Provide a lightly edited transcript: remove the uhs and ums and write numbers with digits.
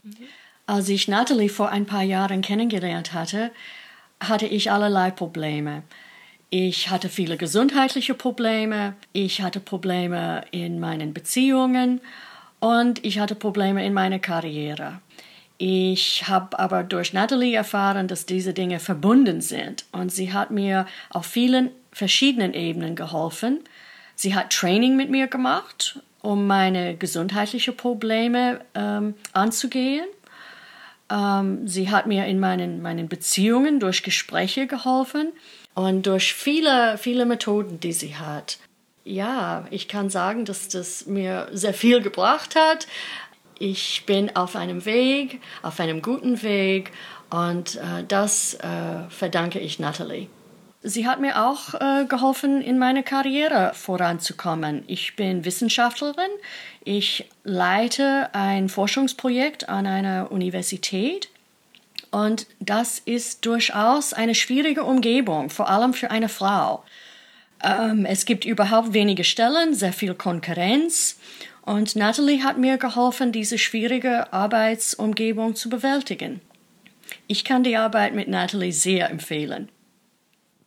Als ich Natalie vor ein paar Jahren kennengelernt hatte, hatte ich allerlei Probleme. Ich hatte viele gesundheitliche Probleme, ich hatte Probleme in meinen Beziehungen und ich hatte Probleme in meiner Karriere. Ich habe aber durch Natalie erfahren, dass diese Dinge verbunden sind und sie hat mir auf vielen verschiedenen Ebenen geholfen. Sie hat Training mit mir gemacht, um meine gesundheitlichen Probleme anzugehen. Sie hat mir in meinen Beziehungen durch Gespräche geholfen und durch viele, viele Methoden, die sie hat. Ja, ich kann sagen, dass das mir sehr viel gebracht hat. Ich bin auf einem Weg, auf einem guten Weg und das verdanke ich Natalie. Sie hat mir auch geholfen, in meiner Karriere voranzukommen. Ich bin Wissenschaftlerin. Ich leite ein Forschungsprojekt an einer Universität. Und das ist durchaus eine schwierige Umgebung, vor allem für eine Frau. Es gibt überhaupt wenige Stellen, sehr viel Konkurrenz. Und Natalie hat mir geholfen, diese schwierige Arbeitsumgebung zu bewältigen. Ich kann die Arbeit mit Natalie sehr empfehlen.